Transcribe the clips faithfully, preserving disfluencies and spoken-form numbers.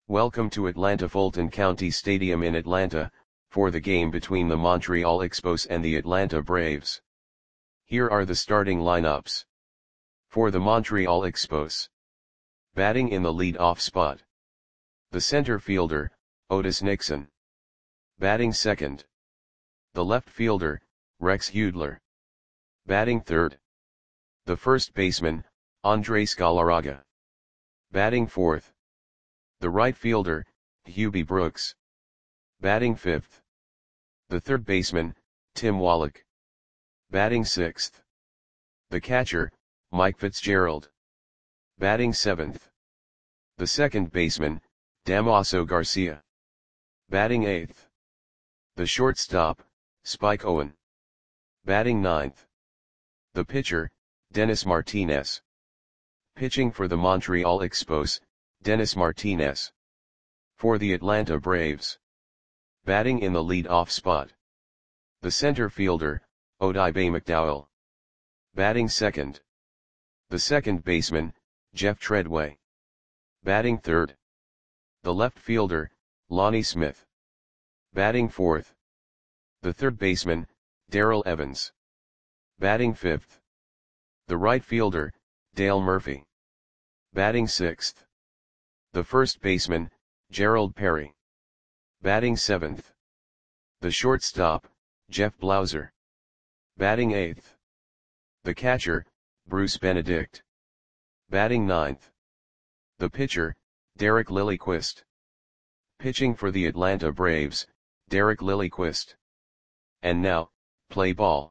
Welcome to Atlanta Fulton County Stadium in Atlanta, for the game between the Montreal Expos and the Atlanta Braves. Here are the starting lineups. For the Montreal Expos. Batting in the lead-off spot. The center fielder, Otis Nixon. Batting second. The left fielder, Rex Hudler. Batting third. The first baseman, Andres Galarraga. Batting fourth. The right fielder, Hubie Brooks. Batting fifth. The third baseman, Tim Wallach. Batting sixth. The catcher, Mike Fitzgerald. Batting seventh. The second baseman, Damaso Garcia. Batting eighth. The shortstop, Spike Owen. Batting ninth. The pitcher, Dennis Martinez. Pitching for the Montreal Expos, Dennis Martinez. For the Atlanta Braves. Batting in the lead-off spot. The center fielder, Odibe McDowell. Batting second. The second baseman, Jeff Treadway. Batting third. The left fielder, Lonnie Smith. Batting fourth. The third baseman, Darrell Evans. Batting fifth. The right fielder, Dale Murphy. Batting sixth. The first baseman, Gerald Perry. Batting seventh. The shortstop, Jeff Blauser. Batting eighth. The catcher, Bruce Benedict. Batting ninth. The pitcher, Derek Lilliquist. Pitching for the Atlanta Braves, Derek Lilliquist. And now, play ball.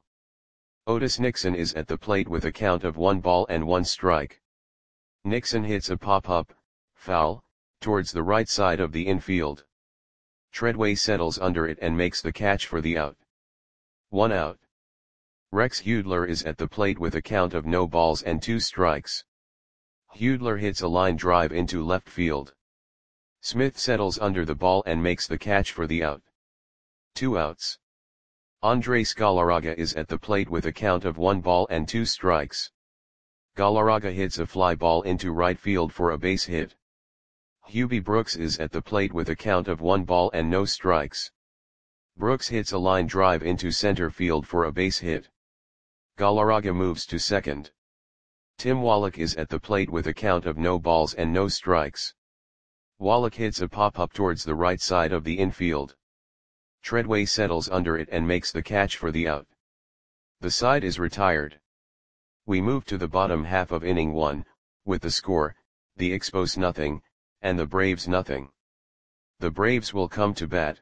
Otis Nixon is at the plate with a count of one ball and one strike. Nixon hits a pop-up, foul, towards the right side of the infield. Treadway settles under it and makes the catch for the out. One out. Rex Hudler is at the plate with a count of no balls and two strikes. Hudler hits a line drive into left field. Smith settles under the ball and makes the catch for the out. Two outs. Andres Galarraga is at the plate with a count of one ball and two strikes. Galarraga hits a fly ball into right field for a base hit. Hubie Brooks is at the plate with a count of one ball and no strikes. Brooks hits a line drive into center field for a base hit. Galarraga moves to second. Tim Wallach is at the plate with a count of no balls and no strikes. Wallach hits a pop-up towards the right side of the infield. Treadway settles under it and makes the catch for the out. The side is retired. We move to the bottom half of inning one, with the score, the Expos nothing, and the Braves nothing. The Braves will come to bat.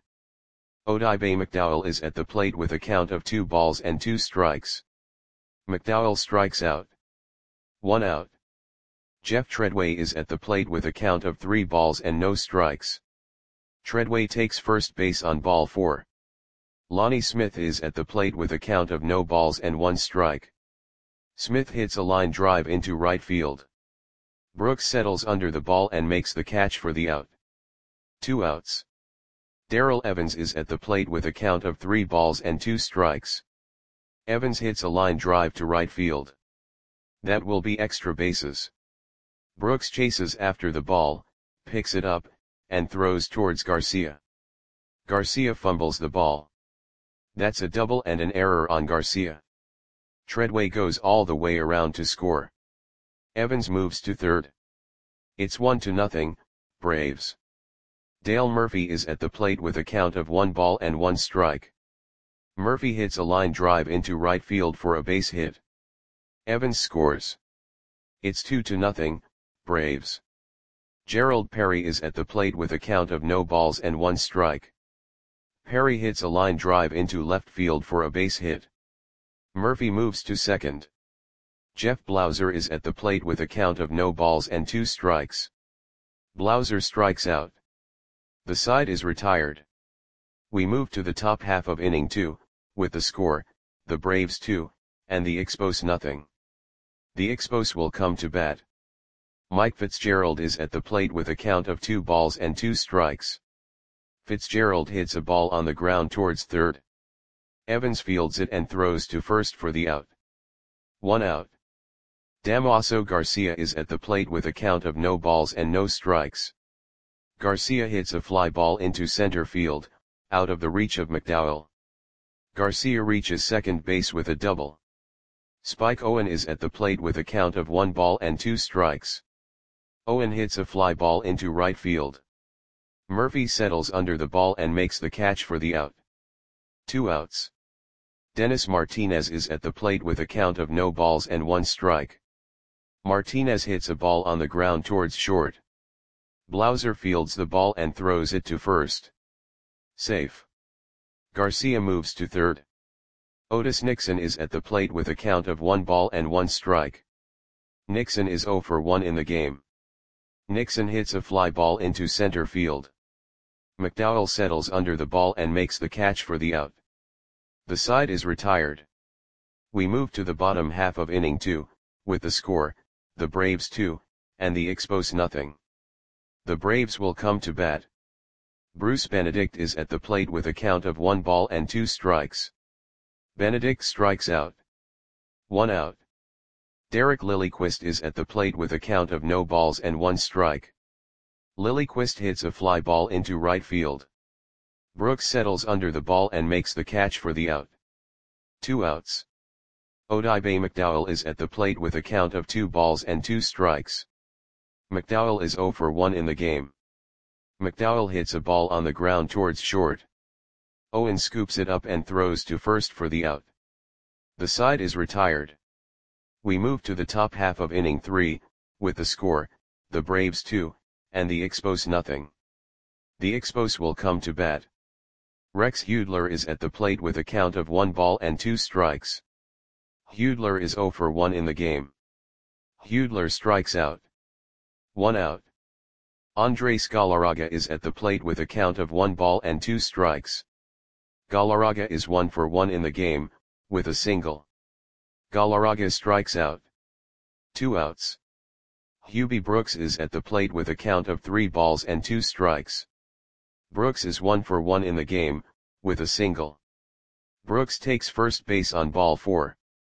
Odibe McDowell is at the plate with a count of two balls and two strikes. McDowell strikes out. One out. Jeff Treadway is at the plate with a count of three balls and no strikes. Treadway takes first base on ball four. Lonnie Smith is at the plate with a count of no balls and one strike. Smith hits a line drive into right field. Brooks settles under the ball and makes the catch for the out. Two outs. Darrell Evans is at the plate with a count of three balls and two strikes. Evans hits a line drive to right field. That will be extra bases. Brooks chases after the ball, picks it up, and throws towards Garcia. Garcia fumbles the ball. That's a double and an error on Garcia. Treadway goes all the way around to score. Evans moves to third. It's one to nothing, Braves. Dale Murphy is at the plate with a count of one ball and one strike. Murphy hits a line drive into right field for a base hit. Evans scores. It's two to nothing, Braves. Gerald Perry is at the plate with a count of no balls and one strike. Perry hits a line drive into left field for a base hit. Murphy moves to second. Jeff Blauser is at the plate with a count of no balls and two strikes. Blauser strikes out. The side is retired. We move to the top half of inning two, with the score, the Braves two, and the Expos nothing. The Expos will come to bat. Mike Fitzgerald is at the plate with a count of two balls and two strikes. Fitzgerald hits a ball on the ground towards third. Evans fields it and throws to first for the out. One out. Damaso Garcia is at the plate with a count of no balls and no strikes. Garcia hits a fly ball into center field, out of the reach of McDowell. Garcia reaches second base with a double. Spike Owen is at the plate with a count of one ball and two strikes. Owen hits a fly ball into right field. Murphy settles under the ball and makes the catch for the out. Two outs. Dennis Martinez is at the plate with a count of no balls and one strike. Martinez hits a ball on the ground towards short. Blauser fields the ball and throws it to first. Safe. Garcia moves to third. Otis Nixon is at the plate with a count of one ball and one strike. Nixon is zero for one in the game. Nixon hits a fly ball into center field. McDowell settles under the ball and makes the catch for the out. The side is retired. We move to the bottom half of inning two, with the score, the Braves two, and the Expos nothing. The Braves will come to bat. Bruce Benedict is at the plate with a count of one ball and two strikes. Benedict strikes out. One out. Derek Lilliquist is at the plate with a count of no balls and one strike. Lilliquist hits a fly ball into right field. Brooks settles under the ball and makes the catch for the out. Two outs. Odibe McDowell is at the plate with a count of two balls and two strikes. McDowell is zero for one in the game. McDowell hits a ball on the ground towards short. Owen scoops it up and throws to first for the out. The side is retired. We move to the top half of inning three, with the score, the Braves two, and the Expos nothing. The Expos will come to bat. Rex Hudler is at the plate with a count of one ball and two strikes. Hudler is zero for one in the game. Hudler strikes out. One out. Andres Galarraga is at the plate with a count of one ball and two strikes. Galarraga is one for one in the game, with a single. Galarraga strikes out. Two outs. Hubie Brooks is at the plate with a count of three balls and two strikes. Brooks is one for one in the game, with a single. Brooks takes first base on ball four.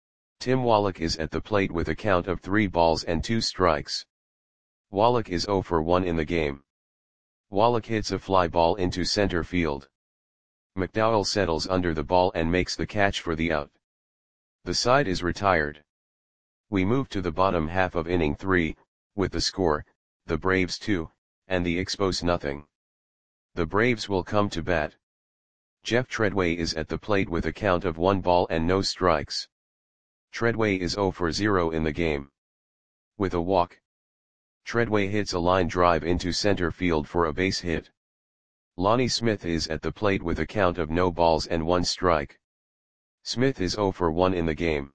Tim Wallach is at the plate with a count of three balls and two strikes. Wallach is zero for one in the game. Wallach hits a fly ball into center field. McDowell settles under the ball and makes the catch for the out. The side is retired. We move to the bottom half of inning three, with the score, the Braves two, and the Expos nothing. The Braves will come to bat. Jeff Treadway is at the plate with a count of one ball and no strikes. Treadway is zero for zero in the game. With a walk. Treadway hits a line drive into center field for a base hit. Lonnie Smith is at the plate with a count of no balls and one strike. Smith is zero for one in the game.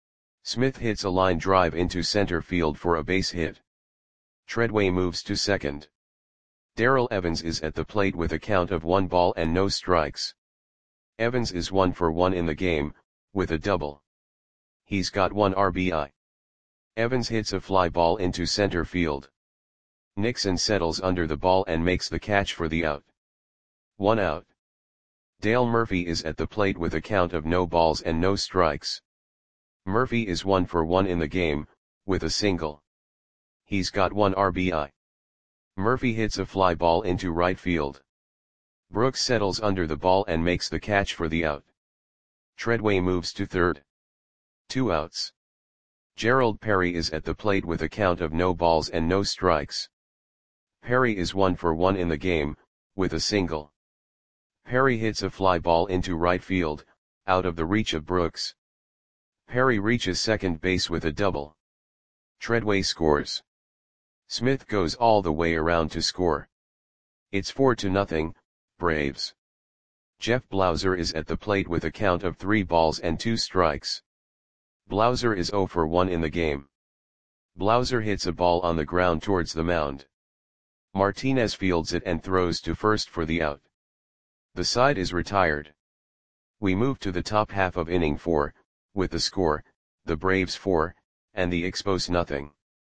Smith hits a line drive into center field for a base hit. Treadway moves to second. Darrell Evans is at the plate with a count of one ball and no strikes. Evans is one for one in the game, with a double. He's got one R B I. Evans hits a fly ball into center field. Nixon settles under the ball and makes the catch for the out. One out. Dale Murphy is at the plate with a count of no balls and no strikes. Murphy is one for one in the game, with a single. He's got one R B I. Murphy hits a fly ball into right field. Brooks settles under the ball and makes the catch for the out. Treadway moves to third. Two outs. Gerald Perry is at the plate with a count of no balls and no strikes. Perry is one for one in the game, with a single. Perry hits a fly ball into right field, out of the reach of Brooks. Perry reaches second base with a double. Treadway scores. Smith goes all the way around to score. It's four to nothing, Braves. Jeff Blauser is at the plate with a count of three balls and two strikes. Blauser is zero for one in the game. Blauser hits a ball on the ground towards the mound. Martinez fields it and throws to first for the out. The side is retired. We move to the top half of inning four, with the score, the Braves four, and the Expos nothing.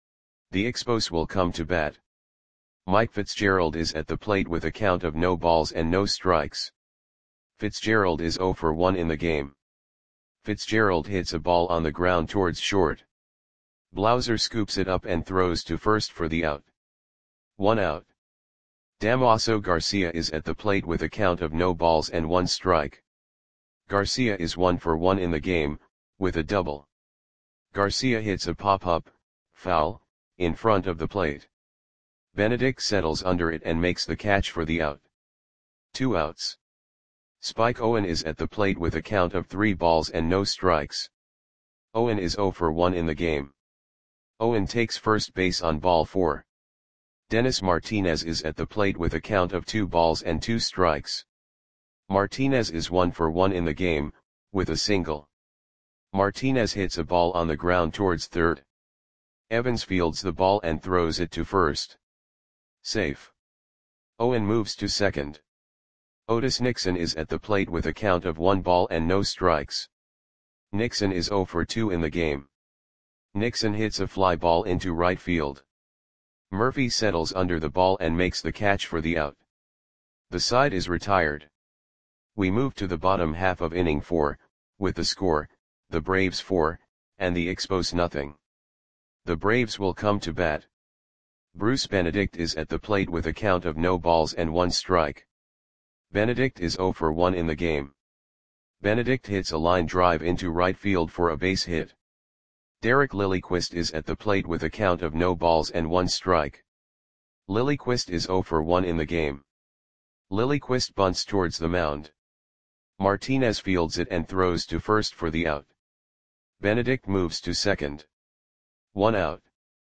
The Expos will come to bat. Mike Fitzgerald is at the plate with a count of no balls and no strikes. Fitzgerald is zero for one in the game. Fitzgerald hits a ball on the ground towards short. Blauser scoops it up and throws to first for the out. One out. Damaso Garcia is at the plate with a count of no balls and one strike. Garcia is one for one in the game, with a double. Garcia hits a pop-up, foul, in front of the plate. Benedict settles under it and makes the catch for the out. Two outs. Spike Owen is at the plate with a count of three balls and no strikes. Owen is zero for one in the game. Owen takes first base on ball four. Dennis Martinez is at the plate with a count of two balls and two strikes. Martinez is one for one in the game, with a single. Martinez hits a ball on the ground towards third. Evans fields the ball and throws it to first. Safe. Owen moves to second. Otis Nixon is at the plate with a count of one ball and no strikes. Nixon is zero for two in the game. Nixon hits a fly ball into right field. Murphy settles under the ball and makes the catch for the out. The side is retired. We move to the bottom half of inning four, with the score, the Braves four, and the Expos nothing. The Braves will come to bat. Bruce Benedict is at the plate with a count of no balls and one strike. Benedict is zero for one in the game. Benedict hits a line drive into right field for a base hit. Derek Lilliquist is at the plate with a count of no balls and one strike. Lilliquist is zero for one in the game. Lilliquist bunts towards the mound. Martinez fields it and throws to first for the out. Benedict moves to second. One out.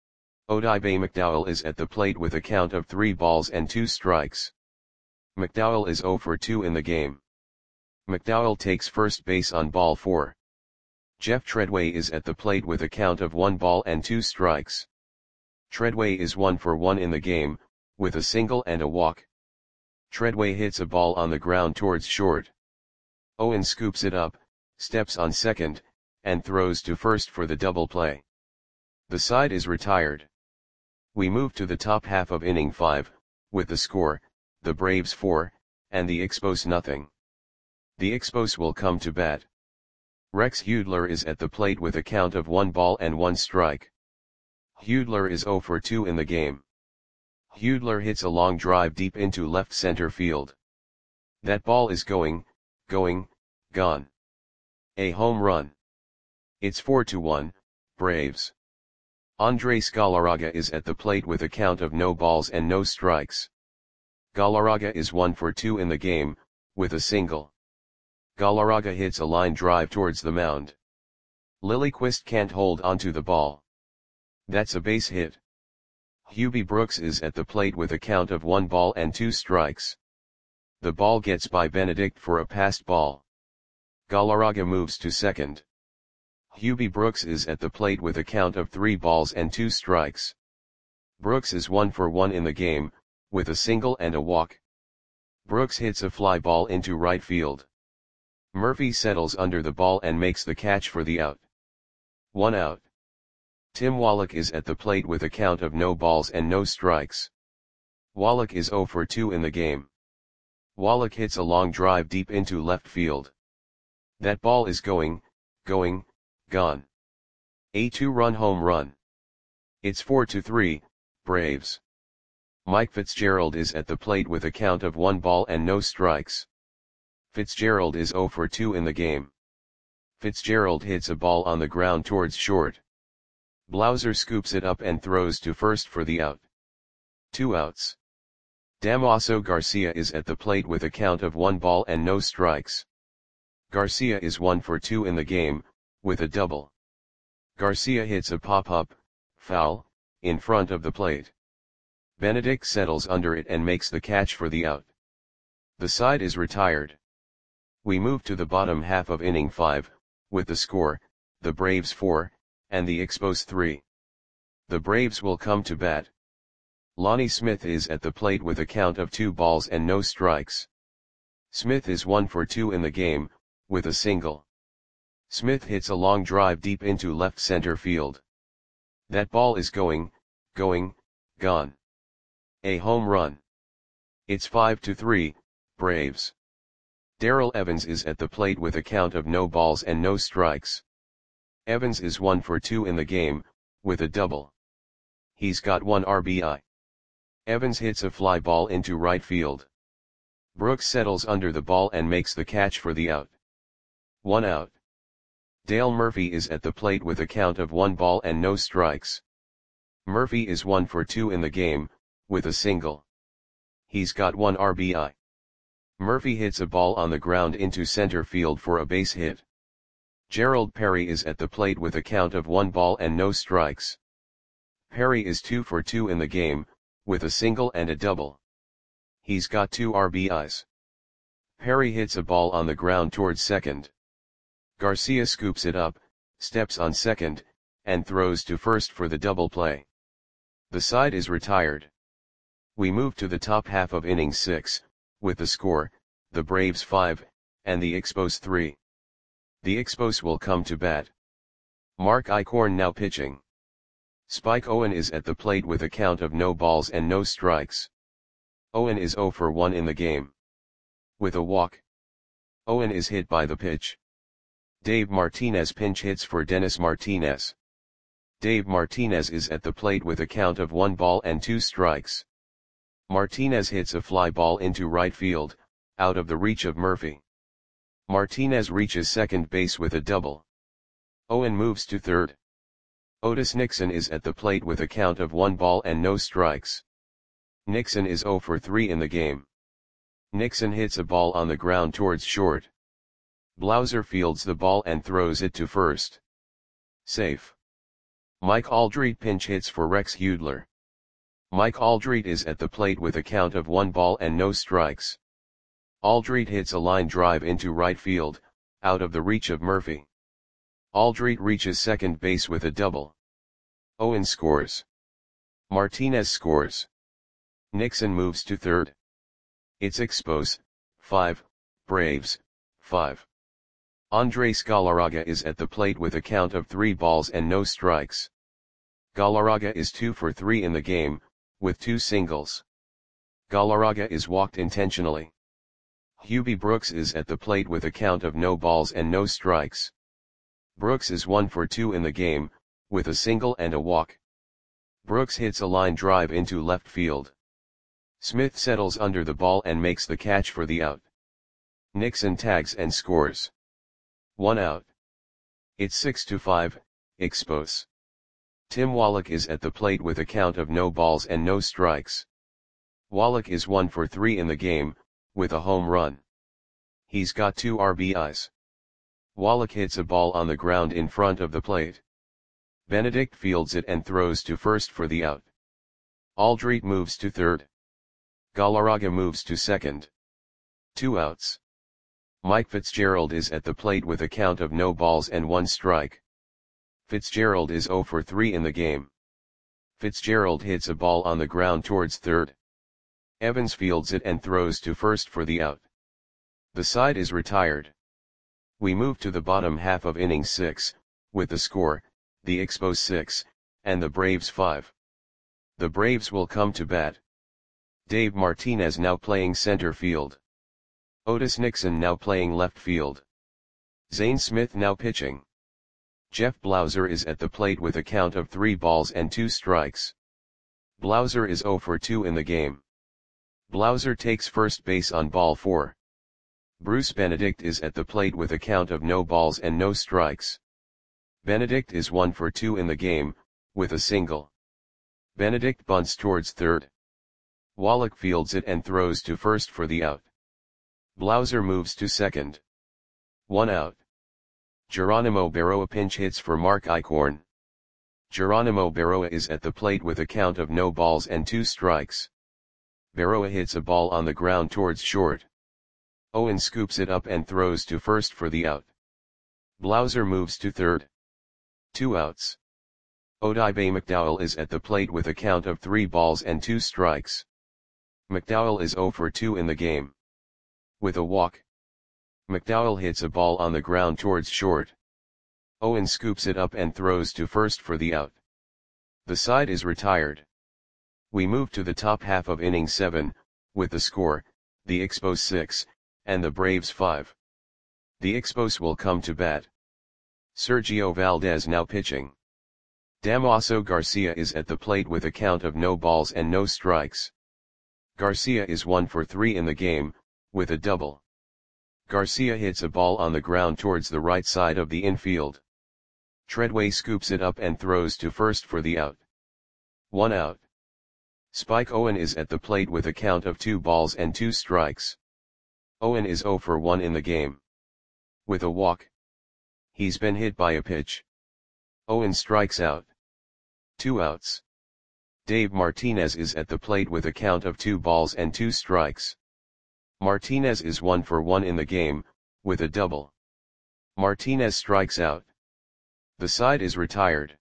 Odibe McDowell is at the plate with a count of three balls and two strikes. McDowell is zero for two in the game. McDowell takes first base on ball four. Jeff Treadway is at the plate with a count of one ball and two strikes. Treadway is one for one in the game, with a single and a walk. Treadway hits a ball on the ground towards short. Owen scoops it up, steps on second, and throws to first for the double play. The side is retired. We move to the top half of inning five, with the score, the Braves four, and the Expos nothing. The Expos will come to bat. Rex Hudler is at the plate with a count of one ball and one strike. Hudler is zero for two in the game. Hudler hits a long drive deep into left center field. That ball is going, going, gone. A home run. It's four to one, Braves. Andres Galarraga is at the plate with a count of no balls and no strikes. Galarraga is one for two in the game, with a single. Galarraga hits a line drive towards the mound. Lilliquist can't hold onto the ball. That's a base hit. Hubie Brooks is at the plate with a count of one ball and two strikes. The ball gets by Benedict for a passed ball. Galarraga moves to second. Hubie Brooks is at the plate with a count of three balls and two strikes. Brooks is one for one in the game, with a single and a walk. Brooks hits a fly ball into right field. Murphy settles under the ball and makes the catch for the out. One out. Tim Wallach is at the plate with a count of no balls and no strikes. Wallach is zero for two in the game. Wallach hits a long drive deep into left field. That ball is going, going, gone. A two-run home run. It's four to three, Braves. Mike Fitzgerald is at the plate with a count of one ball and no strikes. Fitzgerald is zero for two in the game. Fitzgerald hits a ball on the ground towards short. Blauser scoops it up and throws to first for the out. Two outs. Damaso Garcia is at the plate with a count of one ball and no strikes. Garcia is one for two in the game, with a double. Garcia hits a pop-up, foul, in front of the plate. Benedict settles under it and makes the catch for the out. The side is retired. We move to the bottom half of inning five, with the score, the Braves four, and the Expos three. The Braves will come to bat. Lonnie Smith is at the plate with a count of two balls and no strikes. Smith is one for two in the game, with a single. Smith hits a long drive deep into left center field. That ball is going, going, gone. A home run. It's five to three, Braves. Darrell Evans is at the plate with a count of no balls and no strikes. Evans is one for two in the game, with a double. He's got one R B I. Evans hits a fly ball into right field. Brooks settles under the ball and makes the catch for the out. One out. Dale Murphy is at the plate with a count of one ball and no strikes. Murphy is one for two in the game, with a single. He's got one R B I. Murphy hits a ball on the ground into center field for a base hit. Gerald Perry is at the plate with a count of one ball and no strikes. Perry is two for two in the game, with a single and a double. He's got two R B Is. Perry hits a ball on the ground towards second. Garcia scoops it up, steps on second, and throws to first for the double play. The side is retired. We move to the top half of inning six, with the score, the Braves five, and the Expos three. The Expos will come to bat. Mark Eichhorn now pitching. Spike Owen is at the plate with a count of no balls and no strikes. Owen is zero for one in the game. With a walk. Owen is hit by the pitch. Dave Martinez pinch hits for Dennis Martinez. Dave Martinez is at the plate with a count of one ball and two strikes. Martinez hits a fly ball into right field, out of the reach of Murphy. Martinez reaches second base with a double. Owen moves to third. Otis Nixon is at the plate with a count of one ball and no strikes. Nixon is zero for three in the game. Nixon hits a ball on the ground towards short. Blauser fields the ball and throws it to first. Safe. Mike Aldrete pinch hits for Rex Hudler. Mike Aldrete is at the plate with a count of one ball and no strikes. Aldrete hits a line drive into right field, out of the reach of Murphy. Aldrete reaches second base with a double. Owen scores. Martinez scores. Nixon moves to third. It's Expos, five, Braves, five. Andres Galarraga is at the plate with a count of three balls and no strikes. Galarraga is two for three in the game, with two singles. Galarraga is walked intentionally. Hubie Brooks is at the plate with a count of no balls and no strikes. Brooks is one for two in the game, with a single and a walk. Brooks hits a line drive into left field. Smith settles under the ball and makes the catch for the out. Nixon tags and scores. One out. It's six to five, Expos. Tim Wallach is at the plate with a count of no balls and no strikes. Wallach is one for three in the game, with a home run. He's got two R B Is. Wallach hits a ball on the ground in front of the plate. Benedict fields it and throws to first for the out. Aldrete moves to third. Galarraga moves to second. Two outs. Mike Fitzgerald is at the plate with a count of no balls and one strike. Fitzgerald is zero for three in the game. Fitzgerald hits a ball on the ground towards third. Evans fields it and throws to first for the out. The side is retired. We move to the bottom half of inning six, with the score, the Expos six, and the Braves five. The Braves will come to bat. Dave Martinez now playing center field. Otis Nixon now playing left field. Zane Smith now pitching. Jeff Blauser is at the plate with a count of three balls and two strikes. Blauser is zero for two in the game. Blauser takes first base on ball four. Bruce Benedict is at the plate with a count of no balls and no strikes. Benedict is one for two in the game, with a single. Benedict bunts towards third. Wallach fields it and throws to first for the out. Blauser moves to second. One out. Geronimo Berroa pinch hits for Mark Eichhorn. Geronimo Berroa is at the plate with a count of no balls and two strikes. Berroa hits a ball on the ground towards short. Owen scoops it up and throws to first for the out. Blauser moves to third. Two outs. Odibe McDowell is at the plate with a count of three balls and two strikes. McDowell is zero for two in the game. With a walk. McDowell hits a ball on the ground towards short. Owen scoops it up and throws to first for the out. The side is retired. We move to the top half of inning seven, with the score, the Expos six, and the Braves five. The Expos will come to bat. Sergio Valdez now pitching. Damaso Garcia is at the plate with a count of no balls and no strikes. Garcia is one for three in the game, with a double. Garcia hits a ball on the ground towards the right side of the infield. Treadway scoops it up and throws to first for the out. One out. Spike Owen is at the plate with a count of two balls and two strikes. Owen is zero for one in the game. With a walk. He's been hit by a pitch. Owen strikes out. Two outs. Dave Martinez is at the plate with a count of two balls and two strikes. Martinez is one for one in the game, with a double. Martinez strikes out. The side is retired.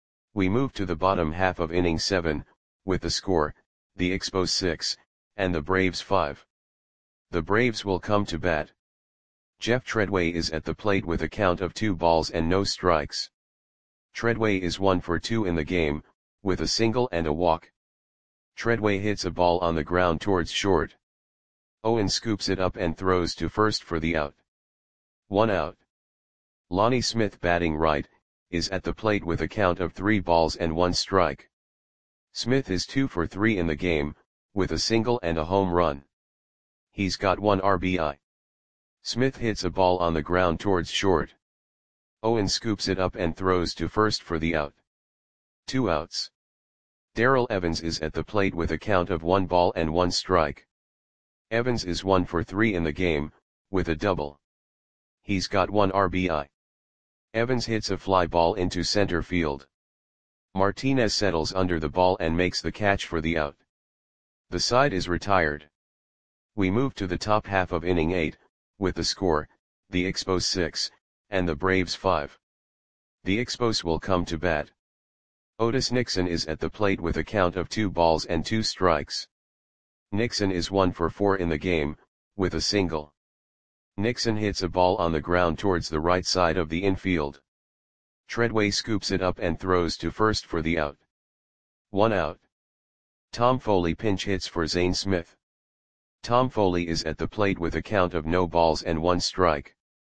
We move to the bottom half of inning seven, with the score, the Expos six, and the Braves five. The Braves will come to bat. Jeff Treadway is at the plate with a count of two balls and no strikes. Treadway is one for two in the game, with a single and a walk. Treadway hits a ball on the ground towards short. Owen scoops it up and throws to first for the out. One out. Lonnie Smith, batting right, is at the plate with a count of three balls and one strike. Smith is two for three in the game, with a single and a home run. He's got one R B I. Smith hits a ball on the ground towards short. Owen scoops it up and throws to first for the out. Two outs. Darrell Evans is at the plate with a count of one ball and one strike. Evans is one for three in the game, with a double. He's got one R B I. Evans hits a fly ball into center field. Martinez settles under the ball and makes the catch for the out. The side is retired. We move to the top half of inning eight, with the score, the Expos six, and the Braves five. The Expos will come to bat. Otis Nixon is at the plate with a count of two balls and two strikes. Nixon is one for four in the game, with a single. Nixon hits a ball on the ground towards the right side of the infield. Treadway scoops it up and throws to first for the out. One out. Tom Foley pinch hits for Zane Smith. Tom Foley is at the plate with a count of no balls and one strike.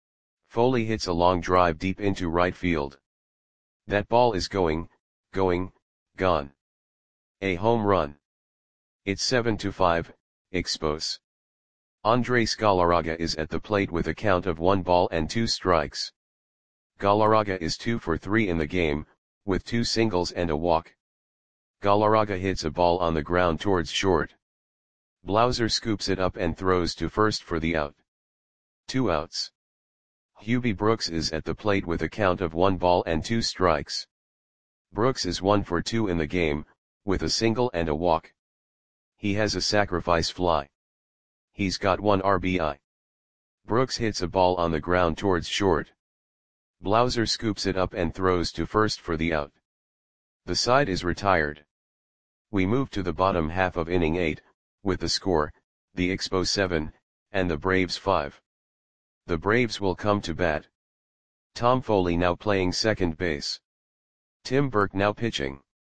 Foley hits a long drive deep into right field. That ball is going, going, gone. A home run. It's seven to five, Expos. Andres Galarraga is at the plate with a count of one ball and two strikes. Galarraga is two for three in the game, with two singles and a walk. Galarraga hits a ball on the ground towards short. Blauser scoops it up and throws to first for the out. Two outs. Hubie Brooks is at the plate with a count of one ball and two strikes. Brooks is one for two in the game, with a single and a walk. He has a sacrifice fly. He's got one R B I. Brooks hits a ball on the ground towards short. Blauser scoops it up and throws to first for the out. The side is retired. We move to the bottom half of inning eight, with the score, the Expos seven, and the Braves five. The Braves will come to bat. Tom Foley now playing second base. Tim Burke now pitching.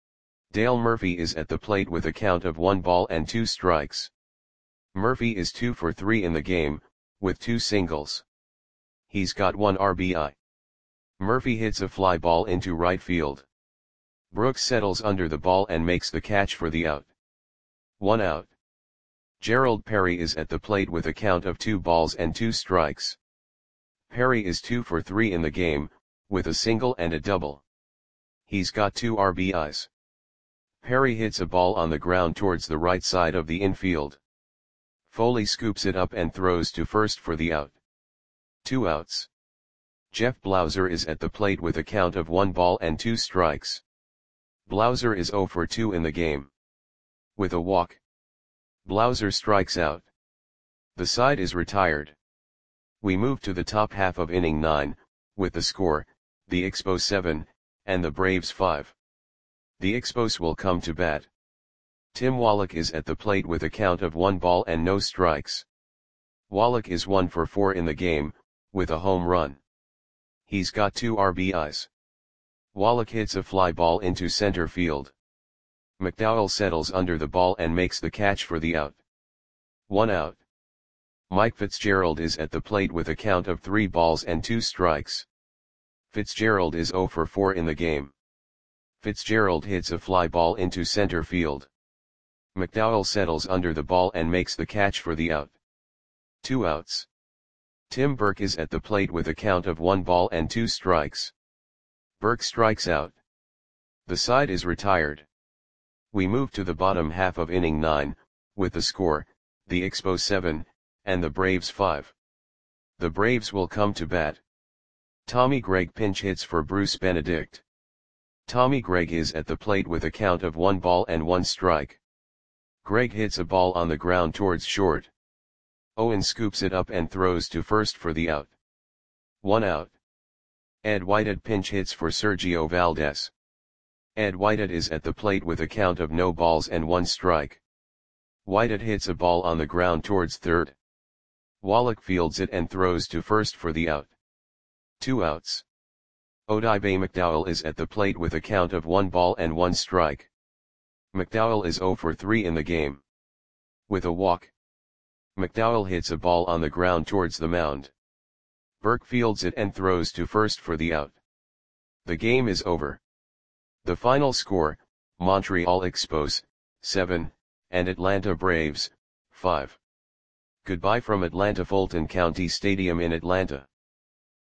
Dale Murphy is at the plate with a count of one ball and two strikes. Murphy is two for three in the game, with two singles. He's got one R B I. Murphy hits a fly ball into right field. Brooks settles under the ball and makes the catch for the out. One out. Gerald Perry is at the plate with a count of two balls and two strikes. Perry is two for three in the game, with a single and a double. He's got two R B Is. Perry hits a ball on the ground towards the right side of the infield. Foley scoops it up and throws to first for the out. Two outs. Jeff Blauser is at the plate with a count of one ball and two strikes. Blauser is zero for two in the game. With a walk. Blauser strikes out. The side is retired. We move to the top half of inning nine, with the score, the Expos seven, and the Braves five. The Expos will come to bat. Tim Wallach is at the plate with a count of one ball and no strikes. Wallach is one for four in the game, with a home run. He's got two R B Is. Wallach hits a fly ball into center field. McDowell settles under the ball and makes the catch for the out. One out. Mike Fitzgerald is at the plate with a count of three balls and two strikes. Fitzgerald is zero for four in the game. Fitzgerald hits a fly ball into center field. McDowell settles under the ball and makes the catch for the out. Two outs. Tim Burke is at the plate with a count of one ball and two strikes. Burke strikes out. The side is retired. We move to the bottom half of inning nine, with the score, the Expos seven, and the Braves five. The Braves will come to bat. Tommy Gregg pinch hits for Bruce Benedict. Tommy Gregg is at the plate with a count of one ball and one strike. Gregg hits a ball on the ground towards short. Owen scoops it up and throws to first for the out. One out. Ed Whitehead pinch hits for Sergio Valdez. Ed Whitehead is at the plate with a count of no balls and one strike. Whitehead hits a ball on the ground towards third. Wallach fields it and throws to first for the out. Two outs. Odibe McDowell is at the plate with a count of one ball and one strike. McDowell is zero for three in the game. With a walk. McDowell hits a ball on the ground towards the mound. Burke fields it and throws to first for the out. The game is over. The final score, Montreal Expos, seven, and Atlanta Braves, five. Goodbye from Atlanta Fulton County Stadium in Atlanta.